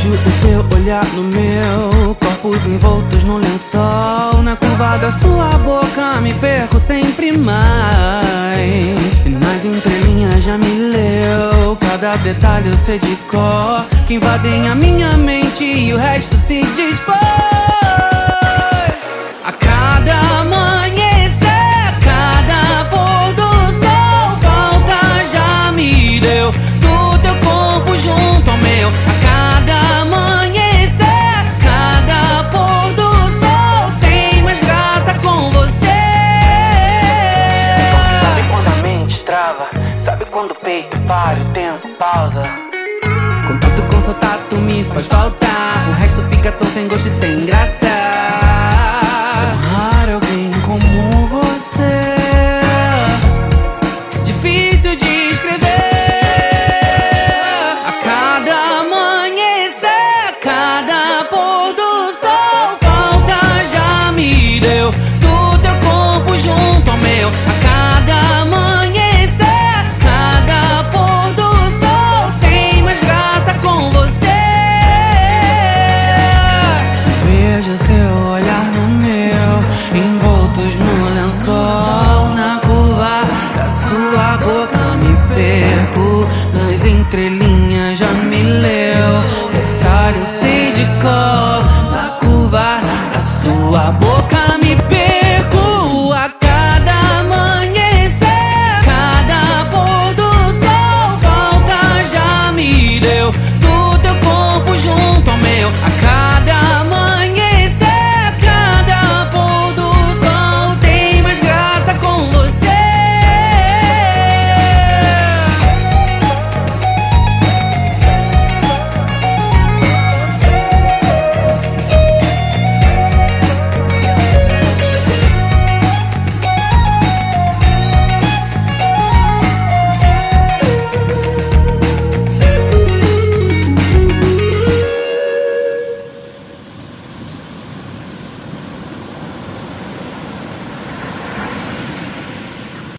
Vejo o seu olhar no meu, corpos envoltos no lençol. Na curva da sua boca me perco sempre mais. E nas entrelinhas já me leu, cada detalhe eu sei de cor, que invadem a minha mente e o resto se desfaz. A cada amanhecer, cada pôr do sol, falta já me deu do teu corpo junto ao meu. A cada amanhecer, cada pôr do sol, tem mais graça com você. Sabe quando a mente trava? Sabe quando o peito para e o tempo pausa? Contato com seu tato me faz faltar, o resto fica tão sem gosto e sem graça. Raro alguém como você, difícil de escrever. A cada amanhecer, cada pôr do sol, falta já me deu do teu corpo junto ao meu. A cada amanhecer, cada pôr do sol, tem mais graça com você. Vejo seu olhar no meu, envoltos no lençol. Na curva da sua boca me perco nas entrelinhas.